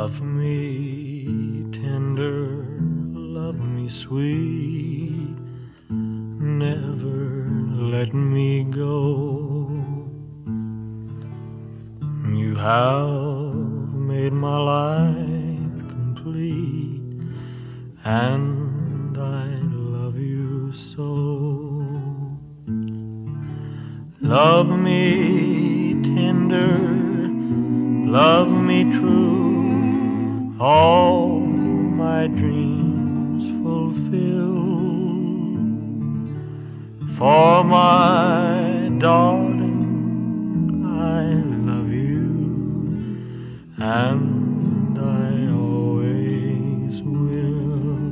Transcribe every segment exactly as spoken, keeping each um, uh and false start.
Love me tender, love me sweet, never let me go. You have made my life complete, and I love you so. Love me tender, love me true, all my dreams fulfill. For my darling, I love you, and I always will.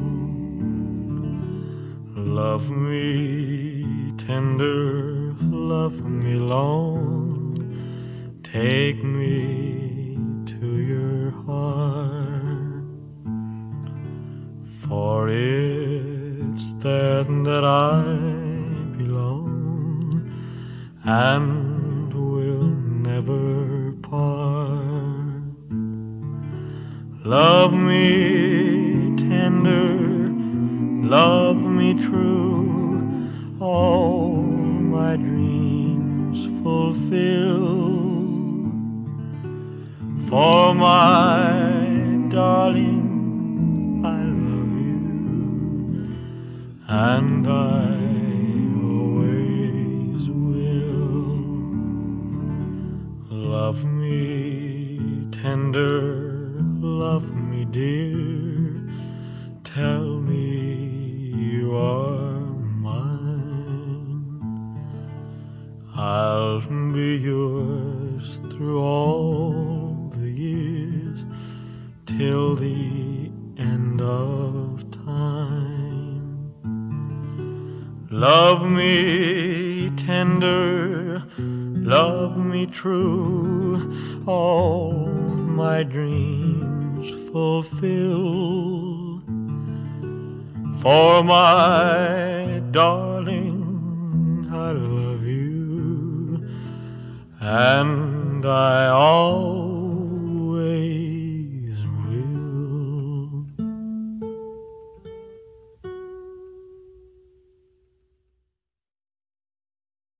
Love me tender, love me long, take me to your heart, for it's there that I belong and will never part. Love me tender, love me true, all my dreams fulfill. For my darling, I love you, and I always will. Love me tender, love me dear, tell me you are mine. I'll be yours through all the years, till the end of time. Love me tender, love me true, all my dreams fulfill. For my darling, I love you, and I always